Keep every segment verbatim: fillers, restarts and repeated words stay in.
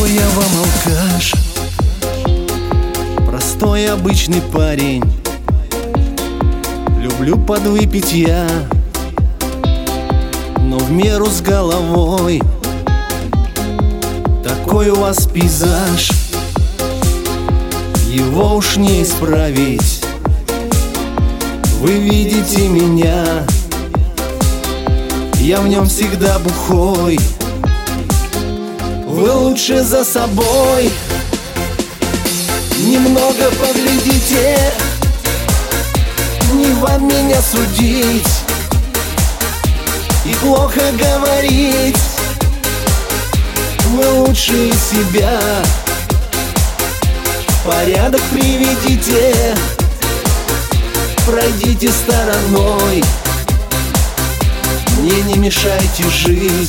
Какой я вам алкаш, простой обычный парень. Люблю подвыпить я, но в меру с головой. Такой у вас пейзаж, его уж не исправить. Вы видите меня, я в нем всегда бухой. Вы лучше за собой немного поглядите, не вам меня судить и плохо говорить. Вы лучше себя в порядок приведите, пройдите стороной, мне не мешайте жить.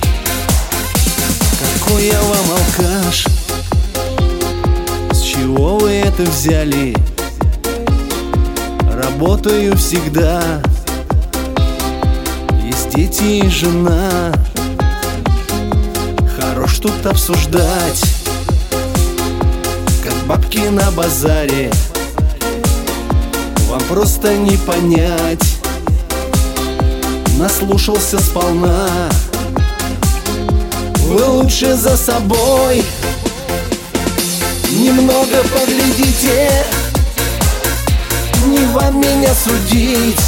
Какой я вам алкаш, с чего вы это взяли? Работаю всегда, есть дети и жена. Хорош тут обсуждать, как бабки на базаре. Вам просто не понять, наслушался сполна. Вы лучше за собой немного поглядите, не вам меня судить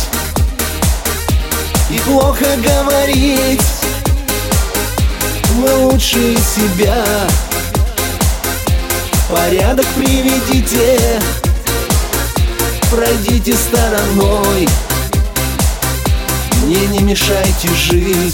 и плохо говорить. Вы лучше себя в порядок приведите, пройдите стороной, мне не мешайте жить.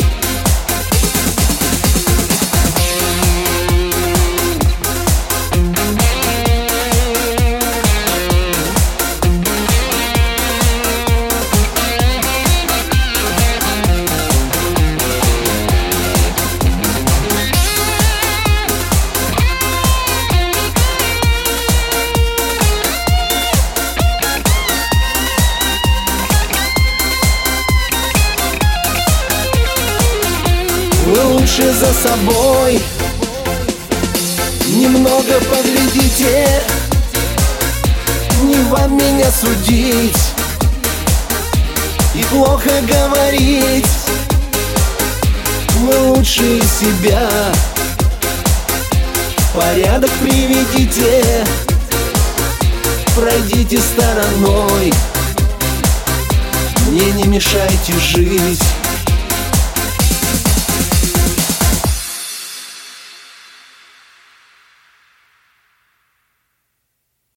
Вы лучше за собой немного поглядите, не вам меня судить и плохо говорить. Вы лучше себя в порядок приведите, пройдите стороной, мне не мешайте жить.